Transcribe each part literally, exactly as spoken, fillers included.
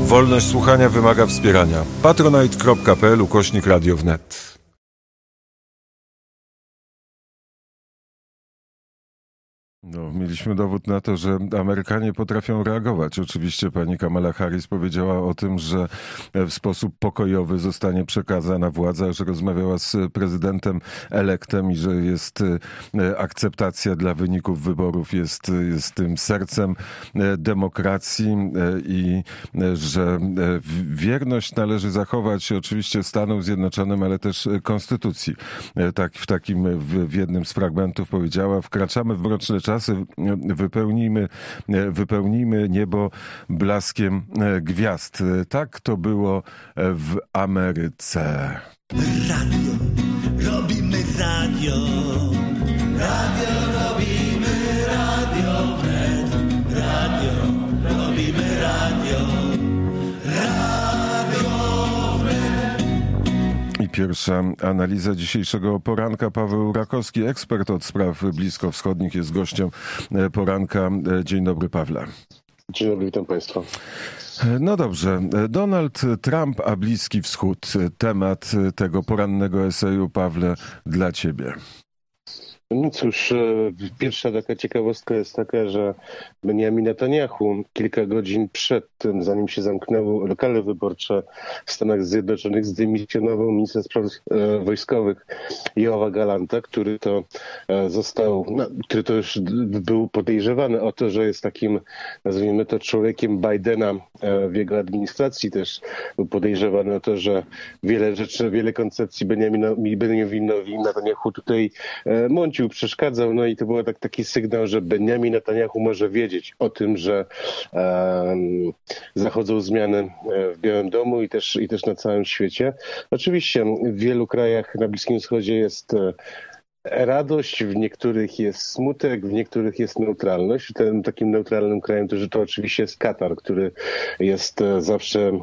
Wolność słuchania wymaga wspierania. patronite.pl ukośnik radio wnet. No, mieliśmy dowód na to, że Amerykanie potrafią reagować. Oczywiście pani Kamala Harris powiedziała o tym, że w sposób pokojowy zostanie przekazana władza, że rozmawiała z prezydentem elektem i że jest akceptacja dla wyników wyborów, jest, jest tym sercem demokracji i że wierność należy zachować oczywiście Stanom Zjednoczonym, ale też konstytucji. Tak, w takim, w, w jednym z fragmentów powiedziała: wkraczamy w mroczne czasy, wypełnijmy, wypełnijmy niebo blaskiem gwiazd. Tak to było w Ameryce. Radio, robimy radio, radio robimy, radio wnet, radio robimy, radio, radio wnet. I pierwsza analiza dzisiejszego poranka. Paweł Rakowski, ekspert od spraw bliskowschodnich, jest gościem poranka. Dzień dobry, Pawle. Dzień dobry, witam Państwa. No dobrze. Donald Trump, a Bliski Wschód. Temat tego porannego eseju, Pawle, dla Ciebie. No cóż, pierwsza taka ciekawostka jest taka, że Benjamin Netanyahu kilka godzin przed tym, zanim się zamknęły lokale wyborcze w Stanach Zjednoczonych, zdymisjonował ministra spraw wojskowych Yoava Gallanta, który to został, no, który to już był podejrzewany o to, że jest takim, nazwijmy to, człowiekiem Bidena w jego administracji. Też był podejrzewany o to, że wiele rzeczy, wiele koncepcji Benjaminowi, Benjaminowi Netanyahu tutaj mącił, przeszkadzał, no i to był tak, taki sygnał, że Benjamin Netanyahu może wiedzieć o tym, że um, zachodzą zmiany w Białym Domu i też, i też na całym świecie. Oczywiście w wielu krajach na Bliskim Wschodzie jest radość, w niektórych jest smutek, w niektórych jest neutralność. Tym takim neutralnym krajem to, że to oczywiście jest Katar, który jest zawsze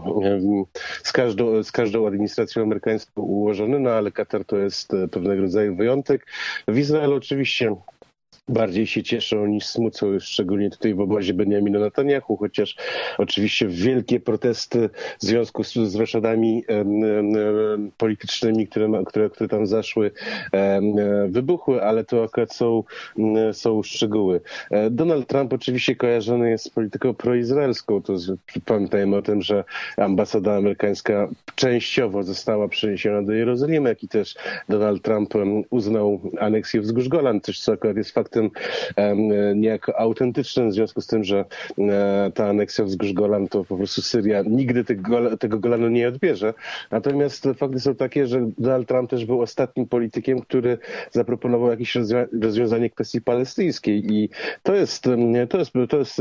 z każdą, z każdą administracją amerykańską ułożony, no ale Katar to jest pewnego rodzaju wyjątek. W Izraelu oczywiście bardziej się cieszą niż smucą, szczególnie tutaj w obozie Benjamina Netanyahu, chociaż oczywiście wielkie protesty w związku z, z roszadami um, um, politycznymi, które, które, które tam zaszły, um, wybuchły, ale to akurat są, um, są szczegóły. Donald Trump oczywiście kojarzony jest z polityką proizraelską. To z, pamiętajmy o tym, że ambasada amerykańska częściowo została przeniesiona do Jerozolimy, jak i też Donald Trump um, uznał aneksję wzgórz Golan, coś co akurat jest faktem niejako autentycznym, w związku z tym, że ta aneksja wzgórz Golan to po prostu Syria nigdy tego, tego Golanu nie odbierze. Natomiast fakty są takie, że Donald Trump też był ostatnim politykiem, który zaproponował jakieś rozwiązanie kwestii palestyńskiej i to jest, to jest, to jest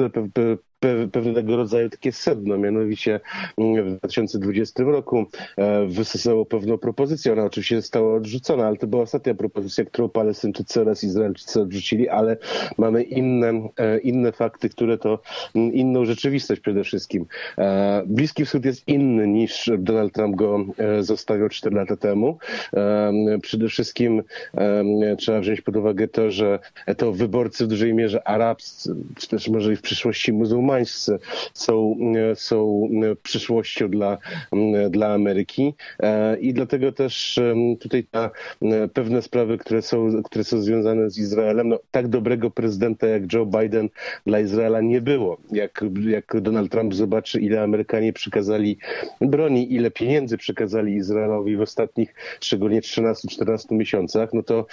pewnego rodzaju takie sedno, mianowicie w dwa tysiące dwudziestym roku wystosowało pewną propozycję. Ona oczywiście została odrzucona, ale to była ostatnia propozycja, którą Palestyńczycy oraz Izraelczycy odrzucili, ale mamy inne, inne fakty, które to, inną rzeczywistość przede wszystkim. Bliski Wschód jest inny niż Donald Trump go zostawił cztery lata temu. Przede wszystkim trzeba wziąć pod uwagę to, że to wyborcy w dużej mierze arabscy, czy też może i w przyszłości muzułmańscy, są, są przyszłością dla, dla Ameryki i dlatego też tutaj ta, pewne sprawy, które są, które są związane z Izraelem, no, tak dobrego prezydenta jak Joe Biden dla Izraela nie było. Jak, jak Donald Trump zobaczy, ile Amerykanie przekazali broni, ile pieniędzy przekazali Izraelowi w ostatnich, szczególnie trzynastu czternastu miesiącach, no to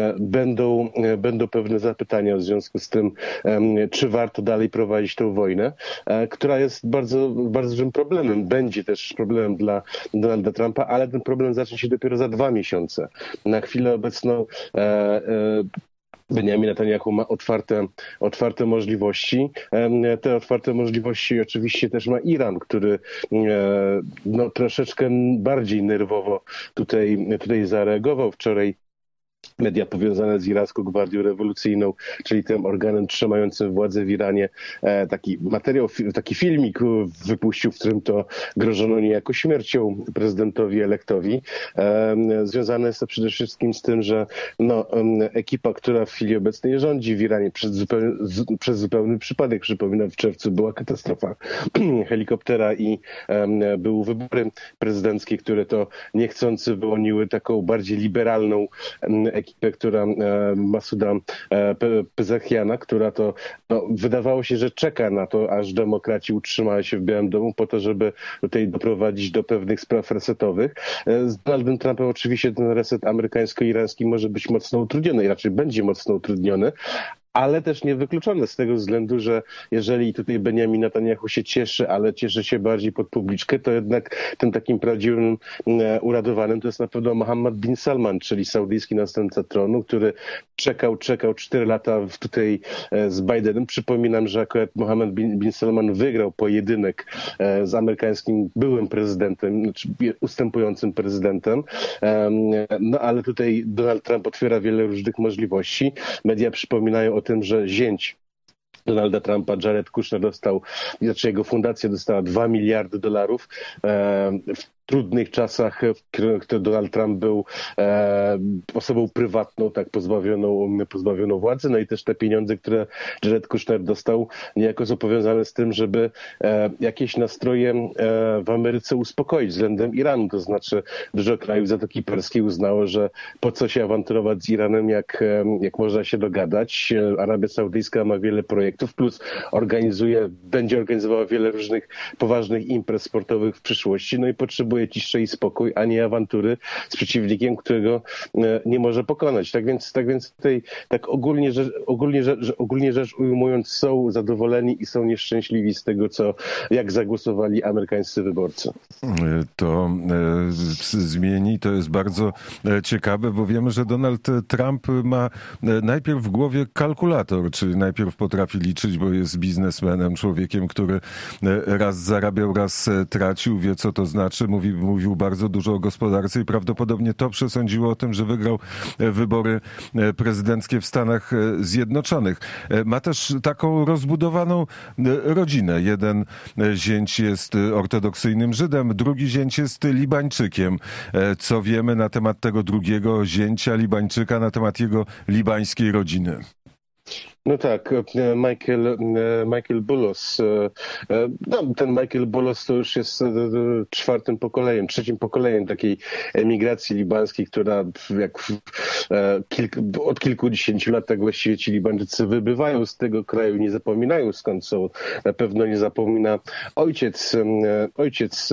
będą, będą pewne zapytania w związku z tym, czy warto dalej prowadzić tę wojnę, która jest bardzo, bardzo dużym problemem. Będzie też problemem dla Donalda Trumpa, ale ten problem zacznie się dopiero za dwa miesiące. Na chwilę obecną e, e, Benjamin Netanyahu ma otwarte, otwarte możliwości. Te otwarte możliwości oczywiście też ma Iran, który no, troszeczkę bardziej nerwowo tutaj, tutaj zareagował. Wczoraj media powiązane z irańską Gwardią Rewolucyjną, czyli tym organem trzymającym władzę w Iranie, taki materiał, taki filmik wypuścił, w którym to grożono niejako śmiercią prezydentowi elektowi. Związane jest to przede wszystkim z tym, że no, ekipa, która w chwili obecnej rządzi w Iranie przez zupełny, przez zupełny przypadek, przypominam, w czerwcu była katastrofa helikoptera i były wybory prezydenckie, które to niechcący wyłoniły taką bardziej liberalną ekipę, która Masuda Pezechiana, która to no, wydawało się, że czeka na to, aż demokraci utrzymają się w Białym Domu po to, żeby tutaj doprowadzić do pewnych spraw resetowych. Z Donaldem Trumpem oczywiście ten reset amerykańsko-irański może być mocno utrudniony i raczej będzie mocno utrudniony, ale też niewykluczone z tego względu, że jeżeli tutaj Benjamin Netanyahu się cieszy, ale cieszy się bardziej pod publiczkę, to jednak tym takim prawdziwym uradowanym to jest na pewno Mohammed bin Salman, czyli saudyjski następca tronu, który czekał, czekał cztery lata tutaj z Bidenem. Przypominam, że akurat Mohammed bin, bin Salman wygrał pojedynek z amerykańskim byłym prezydentem, znaczy ustępującym prezydentem, no ale tutaj Donald Trump otwiera wiele różnych możliwości. Media przypominają o tym, że zięć Donalda Trumpa, Jared Kushner dostał, znaczy jego fundacja dostała dwa miliardy dolarów w trudnych czasach, w których Donald Trump był e, osobą prywatną, tak pozbawioną, pozbawioną władzy. No i też te pieniądze, które Jared Kushner dostał, niejako są powiązane z tym, żeby e, jakieś nastroje e, w Ameryce uspokoić względem Iranu. To znaczy dużo krajów Zatoki Perskiej uznało, że po co się awanturować z Iranem, jak, e, jak można się dogadać. Arabia Saudyjska ma wiele projektów, plus organizuje, będzie organizowała wiele różnych poważnych imprez sportowych w przyszłości. No i potrzebuje ciszy i spokój, a nie awantury z przeciwnikiem, którego nie może pokonać. Tak więc, tak więc tutaj tak ogólnie rzecz, ogólnie, rzecz, ogólnie rzecz ujmując, są zadowoleni i są nieszczęśliwi z tego, co, jak zagłosowali amerykańscy wyborcy. To e, zmieni, to jest bardzo ciekawe, bo wiemy, że Donald Trump ma najpierw w głowie kalkulator, czyli najpierw potrafi liczyć, bo jest biznesmenem, człowiekiem, który raz zarabiał, raz tracił, wie co to znaczy, mówi mówił bardzo dużo o gospodarce i prawdopodobnie to przesądziło o tym, że wygrał wybory prezydenckie w Stanach Zjednoczonych. Ma też taką rozbudowaną rodzinę. Jeden zięć jest ortodoksyjnym Żydem, drugi zięć jest Libańczykiem. Co wiemy na temat tego drugiego zięcia Libańczyka, na temat jego libańskiej rodziny? No tak, Michael, Michael Boulos. No, ten Michael Boulos to już jest czwartym pokoleniem, trzecim pokoleniem takiej emigracji libańskiej, która jak kilk, od kilkudziesięciu lat tak właściwie ci Libańczycy wybywają z tego kraju, nie zapominają skąd są. Na pewno nie zapomina ojciec, ojciec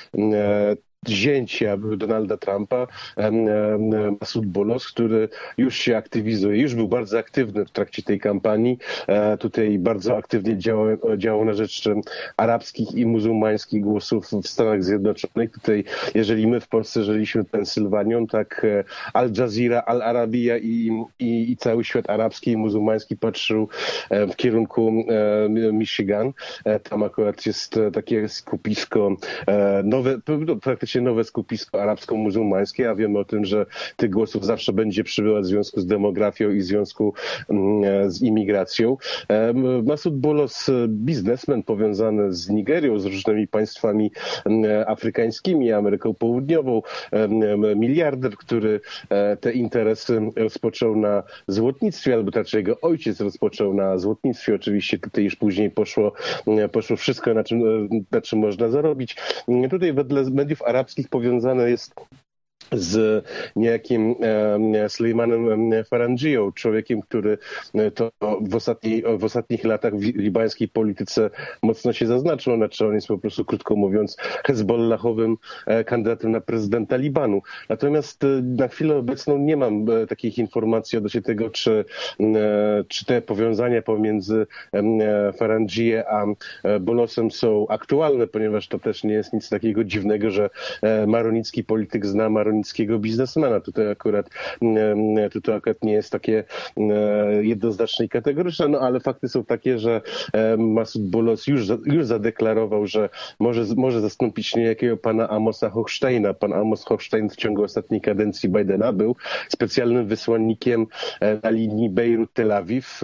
zięcia Donalda Trumpa, Masud Boulos, który już się aktywizuje, już był bardzo aktywny w trakcie tej kampanii. Tutaj bardzo aktywnie działał, działał na rzecz arabskich i muzułmańskich głosów w Stanach Zjednoczonych. Tutaj, jeżeli my w Polsce żyliśmy Pensylwanią, tak Al Jazeera, Al Arabiya i, i, i cały świat arabski i muzułmański patrzył w kierunku Michigan. Tam akurat jest takie skupisko nowe, praktycznie nowe skupisko arabsko-muzułmańskie, a wiemy o tym, że tych głosów zawsze będzie przybywać w związku z demografią i w związku z imigracją. Masud Boulos, biznesmen powiązany z Nigerią, z różnymi państwami afrykańskimi, Ameryką Południową, miliarder, który te interesy rozpoczął na złotnictwie, albo raczej jego ojciec rozpoczął na złotnictwie. Oczywiście tutaj już później poszło, poszło wszystko, na czym, na czym można zarobić. Tutaj wedle mediów arabskich powiązane jest z niejakim e, Sulejmanem Farandżiją, człowiekiem, który to w, ostatniej, w ostatnich latach w libańskiej polityce mocno się zaznaczył, znaczy on jest po prostu, krótko mówiąc, hezbollahowym e, kandydatem na prezydenta Libanu. Natomiast e, na chwilę obecną nie mam e, takich informacji odnośnie tego, czy, e, czy te powiązania pomiędzy e, Farandżijem a e, Boulosem są aktualne, ponieważ to też nie jest nic takiego dziwnego, że e, maronicki polityk zna maronicki maronickiego biznesmena. Tutaj akurat, tutaj akurat nie jest takie jednoznaczne i kategoryczne, no ale fakty są takie, że Masud Boulos już, już zadeklarował, że może, może zastąpić niejakiego pana Amosa Hochsteina. Pan Amos Hochstein w ciągu ostatniej kadencji Bidena był specjalnym wysłannikiem na linii Bejrut-Tel Awiw.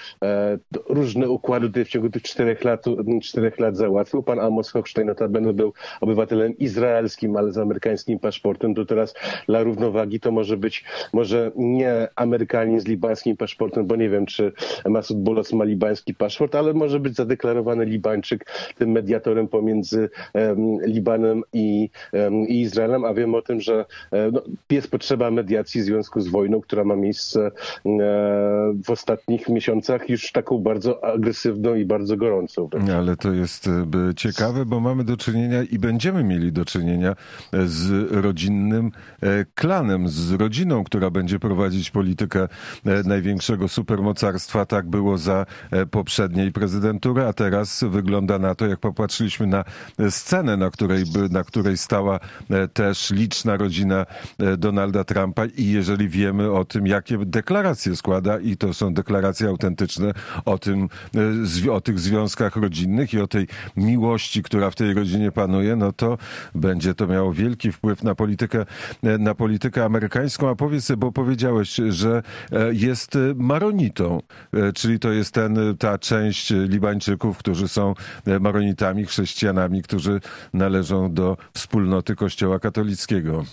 Różne układy tutaj w ciągu tych czterech lat, czterech lat załatwił. Pan Amos Hochstein notabene był obywatelem izraelskim, ale z amerykańskim paszportem. To teraz dla równowagi to może być może nie Amerykanin z libańskim paszportem, bo nie wiem, czy Masud Boulos ma libański paszport, ale może być zadeklarowany Libańczyk tym mediatorem pomiędzy um, Libanem i, um, i Izraelem, a wiem o tym, że no, jest potrzeba mediacji w związku z wojną, która ma miejsce um, w ostatnich miesiącach, już taką bardzo agresywną i bardzo gorącą. Ale to jest ciekawe, bo mamy do czynienia i będziemy mieli do czynienia z rodzinnym klanem, z rodziną, która będzie prowadzić politykę największego supermocarstwa. Tak było za poprzedniej prezydentury, a teraz wygląda na to, jak popatrzyliśmy na scenę, na której, na której stała też liczna rodzina Donalda Trumpa i jeżeli wiemy o tym, jakie deklaracje składa i to są deklaracje autentyczne o tym, o tych związkach rodzinnych i o tej miłości, która w tej rodzinie panuje, no to będzie to miało wielki wpływ na politykę, na politykę amerykańską. A powiedz, bo powiedziałeś, że jest maronitą, czyli to jest ten, ta część Libańczyków, którzy są maronitami, chrześcijanami, którzy należą do wspólnoty Kościoła katolickiego.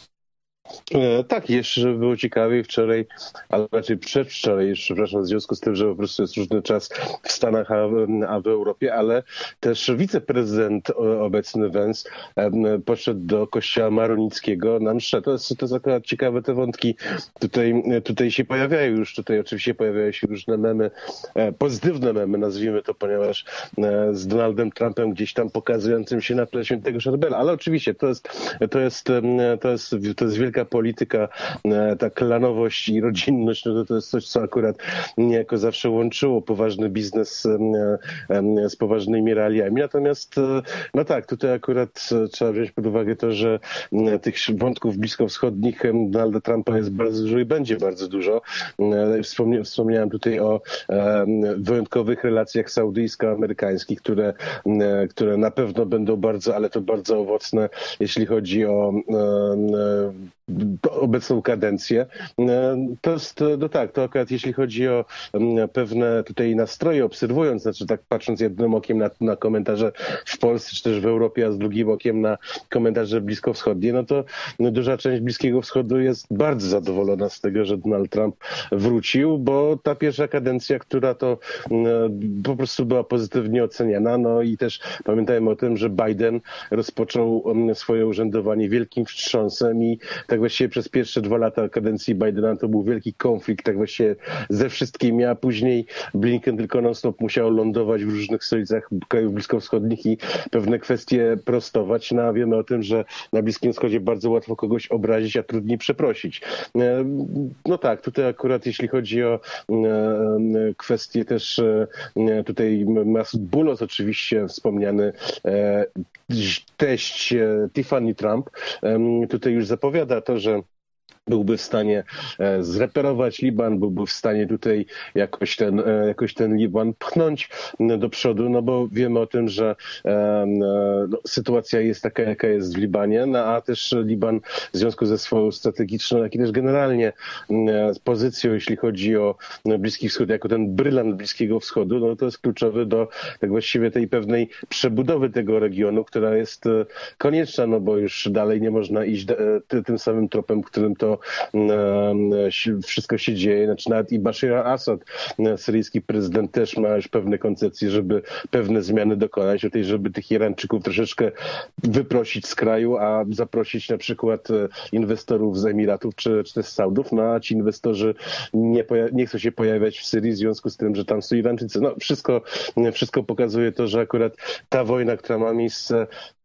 Tak, jeszcze żeby było ciekawiej, wczoraj, ale raczej przedwczoraj, jeszcze, przepraszam, w związku z tym, że po prostu jest różny czas w Stanach, a, a w Europie, ale też wiceprezydent obecny Vance poszedł do kościoła maronickiego na mszę. To jest, to jest akurat ciekawe, te wątki tutaj, tutaj się pojawiają już, tutaj oczywiście pojawiają się różne memy, pozytywne memy, nazwijmy to, ponieważ z Donaldem Trumpem gdzieś tam pokazującym się na tle świętego Szarbela, ale oczywiście to jest, to jest, to jest, to jest wielka polityka, ta klanowość i rodzinność, no to, to jest coś, co akurat niejako zawsze łączyło poważny biznes z poważnymi realiami. Natomiast, no tak, tutaj akurat trzeba wziąć pod uwagę to, że tych wątków bliskowschodnich Donalda Trumpa jest bardzo dużo i będzie bardzo dużo. Wspomnia, wspomniałem tutaj o wyjątkowych relacjach saudyjsko-amerykańskich, które, które na pewno będą bardzo, ale to bardzo owocne, jeśli chodzi o obecną kadencję. To jest, no tak, to akurat jeśli chodzi o pewne tutaj nastroje, obserwując, znaczy tak patrząc jednym okiem na, na komentarze w Polsce, czy też w Europie, a z drugim okiem na komentarze bliskowschodnie, no to duża część Bliskiego Wschodu jest bardzo zadowolona z tego, że Donald Trump wrócił, bo ta pierwsza kadencja, która to po prostu była pozytywnie oceniana, no i też pamiętajmy o tym, że Biden rozpoczął swoje urzędowanie wielkim wstrząsem i tak właściwie przez pierwsze dwa lata kadencji Bidena to był wielki konflikt, tak właściwie ze wszystkimi, a później Blinken tylko non-stop musiał lądować w różnych stolicach krajów bliskowschodnich i pewne kwestie prostować. No a wiemy o tym, że na Bliskim Wschodzie bardzo łatwo kogoś obrazić, a trudniej przeprosić. No tak, tutaj akurat jeśli chodzi o kwestie też tutaj Masud Boulos, oczywiście wspomniany teść Tiffany Trump, tutaj już zapowiada to, że byłby w stanie zreperować Liban, byłby w stanie tutaj jakoś ten, jakoś ten Liban pchnąć do przodu, no bo wiemy o tym, że no, sytuacja jest taka, jaka jest w Libanie, no a też Liban w związku ze swoją strategiczną, jak i też generalnie z pozycją, jeśli chodzi o Bliski Wschód, jako ten brylant Bliskiego Wschodu, no to jest kluczowy do tak właściwie tej pewnej przebudowy tego regionu, która jest konieczna, no bo już dalej nie można iść tym samym tropem, którym to wszystko się dzieje. Znaczy nawet i Bashir al-Assad, syryjski prezydent, też ma już pewne koncepcje, żeby pewne zmiany dokonać, o tej, żeby tych Irańczyków troszeczkę wyprosić z kraju, a zaprosić na przykład inwestorów z Emiratów czy, czy też z Saudów, no a ci inwestorzy nie, nie chcą się pojawiać w Syrii w związku z tym, że tam są Irańczycy. No wszystko, wszystko pokazuje to, że akurat ta wojna, która ma miejsce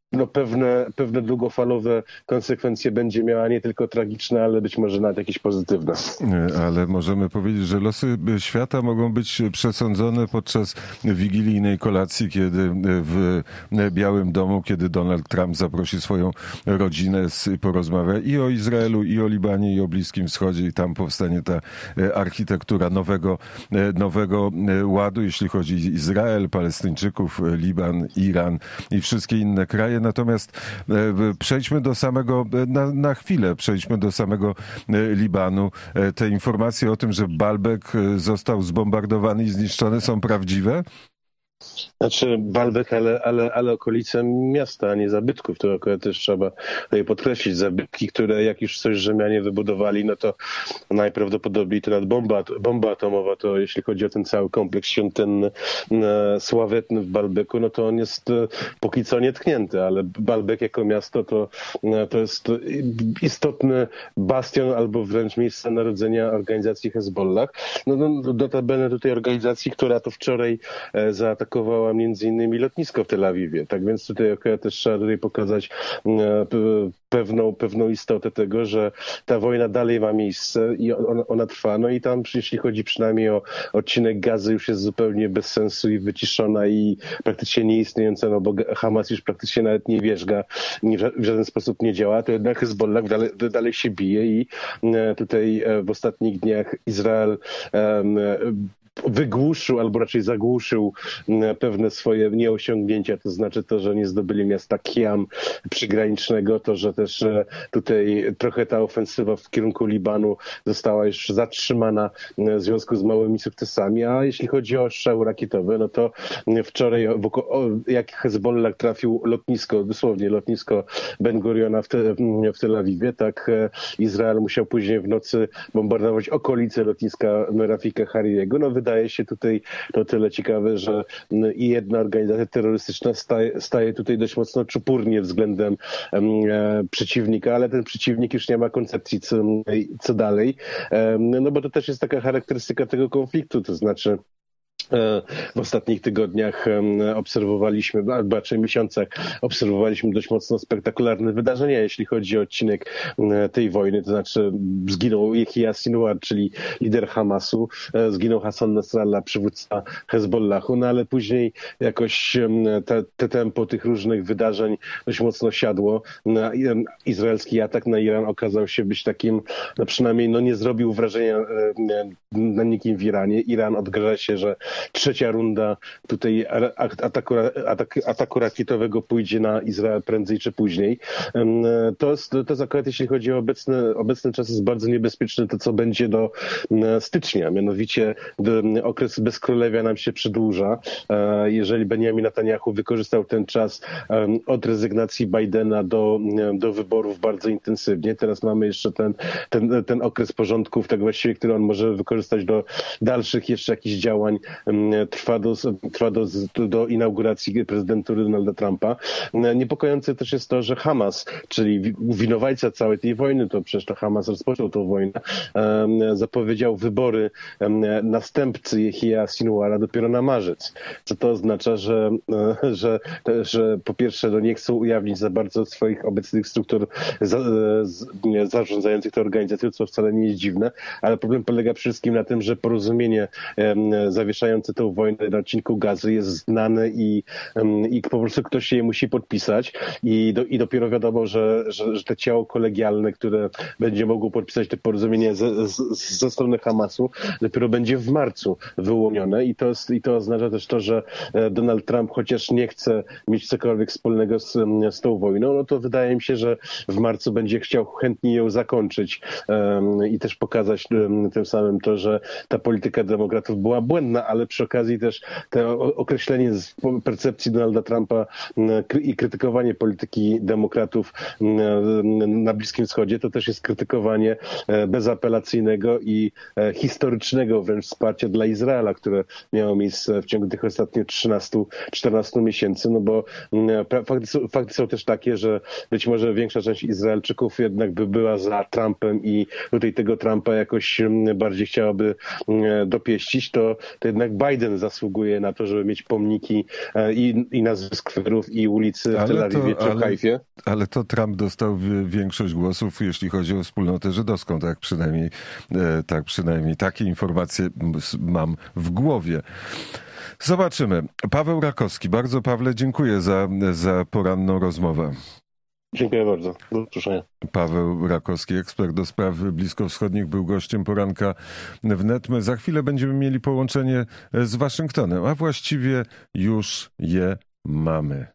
no pewne, pewne długofalowe konsekwencje będzie miała, nie tylko tragiczne, ale być może nawet jakieś pozytywne. Ale możemy powiedzieć, że losy świata mogą być przesądzone podczas wigilijnej kolacji, kiedy w Białym Domu, kiedy Donald Trump zaprosi swoją rodzinę, porozmawia i o Izraelu, i o Libanie, i o Bliskim Wschodzie, i tam powstanie ta architektura nowego, nowego ładu, jeśli chodzi o Izrael, Palestyńczyków, Liban, Iran i wszystkie inne kraje. Natomiast przejdźmy do samego, na, na chwilę przejdźmy do samego Libanu. Te informacje o tym, że Baalbek został zbombardowany i zniszczony, są prawdziwe? Znaczy Baalbek, ale, ale, ale okolice miasta, a nie zabytków. To akurat też trzeba tutaj podkreślić. Zabytki, które jak już coś Rzymianie wybudowali, no to najprawdopodobniej to nawet bomba, bomba atomowa, to jeśli chodzi o ten cały kompleks świątynny, e, sławetny w Baalbeku, no to on jest e, póki co nietknięty, ale Baalbek jako miasto to, e, to jest istotny bastion albo wręcz miejsce narodzenia organizacji Hezbollah. No, no notabene tutaj organizacji, która to wczoraj e, zaatakowała między innymi lotnisko w Tel Awiwie. Tak więc tutaj akurat też trzeba tutaj pokazać pewną, pewną istotę tego, że ta wojna dalej ma miejsce i ona, ona trwa. No i tam jeśli chodzi przynajmniej o odcinek Gazy, już jest zupełnie bez sensu i wyciszona i praktycznie nieistniejąca, no bo Hamas już praktycznie nawet nie wierzga, nie, w żaden sposób nie działa, to jednak Hezbollah dalej, dalej się bije i tutaj w ostatnich dniach Izrael um, wygłuszył, albo raczej zagłuszył pewne swoje nieosiągnięcia, to znaczy to, że nie zdobyli miasta Kiam przygranicznego, to, że też tutaj trochę ta ofensywa w kierunku Libanu została już zatrzymana w związku z małymi sukcesami, a jeśli chodzi o ostrzały rakietowe, no to wczoraj jak Hezbollah trafił lotnisko, dosłownie lotnisko Ben Guriona w, te, w Tel Awiwie, tak Izrael musiał później w nocy bombardować okolice lotniska Rafika Haririego. No wydaje się tutaj to tyle ciekawe, że i jedna organizacja terrorystyczna staje, staje tutaj dość mocno czupurnie względem e, przeciwnika, ale ten przeciwnik już nie ma koncepcji co, co dalej, e, no bo to też jest taka charakterystyka tego konfliktu, to znaczy w ostatnich tygodniach obserwowaliśmy, albo raczej miesiącach obserwowaliśmy dość mocno spektakularne wydarzenia, jeśli chodzi o odcinek tej wojny, to znaczy zginął Yehia Sinwar, czyli lider Hamasu, zginął Hassan Nasrallah, przywódca Hezbollahu, no ale później jakoś te, te tempo tych różnych wydarzeń dość mocno siadło. Izraelski atak na Iran okazał się być takim, no przynajmniej no nie zrobił wrażenia na nikim w Iranie. Iran odgraża się, że trzecia runda tutaj ataku, ataku, ataku rakietowego pójdzie na Izrael prędzej czy później. To jest, to jest akurat, jeśli chodzi o obecny, obecny czas, jest bardzo niebezpieczne to, co będzie do stycznia. Mianowicie okres bezkrólewia nam się przedłuża. Jeżeli Benjamin Netanyahu wykorzystał ten czas od rezygnacji Bidena do, do wyborów bardzo intensywnie, teraz mamy jeszcze ten, ten, ten okres porządków, tak właściwie, który on może wykorzystać do dalszych jeszcze jakichś działań. Trwa do, trwa do, do inauguracji prezydentury Donalda Trumpa. Niepokojące też jest to, że Hamas, czyli winowajca całej tej wojny, to przecież to Hamas rozpoczął tę wojnę, zapowiedział wybory następcy Yehia Sinwara dopiero na marzec. Co to oznacza, że, że, że po pierwsze no nie chcą ujawnić za bardzo swoich obecnych struktur za, zarządzających tę organizacją, co wcale nie jest dziwne, ale problem polega przede wszystkim na tym, że porozumienie zawieszające tę wojnę na odcinku Gazy jest znane i, i po prostu ktoś się je musi podpisać i, do, i dopiero wiadomo, że, że, że te ciało kolegialne, które będzie mogło podpisać te porozumienie ze, ze strony Hamasu, dopiero będzie w marcu wyłonione i to, jest, i to oznacza też to, że Donald Trump chociaż nie chce mieć cokolwiek wspólnego z, z tą wojną, no to wydaje mi się, że w marcu będzie chciał chętnie ją zakończyć um, i też pokazać um, tym samym to, że ta polityka demokratów była błędna, ale przy okazji też to określenie z percepcji Donalda Trumpa i krytykowanie polityki demokratów na Bliskim Wschodzie to też jest krytykowanie bezapelacyjnego i historycznego wręcz wsparcia dla Izraela, które miało miejsce w ciągu tych ostatnich trzynastu czternastu miesięcy, no bo fakty są, fakty są też takie, że być może większa część Izraelczyków jednak by była za Trumpem i tutaj tego Trumpa jakoś bardziej chciałaby dopieścić, to, to jednak Biden zasługuje na to, żeby mieć pomniki i, i nazwy skwerów, i ulicy w ale Tel Awiwie to, czy ale, w Hajfie. Ale to Trump dostał większość głosów, jeśli chodzi o wspólnotę żydowską. Tak przynajmniej, tak przynajmniej takie informacje mam w głowie. Zobaczymy. Paweł Rakowski. Bardzo, Pawle, dziękuję za, za poranną rozmowę. Dziękuję bardzo. Do usłyszenia. Paweł Rakowski, ekspert do spraw bliskowschodnich, był gościem poranka wnet. My za chwilę będziemy mieli połączenie z Waszyngtonem, a właściwie już je mamy.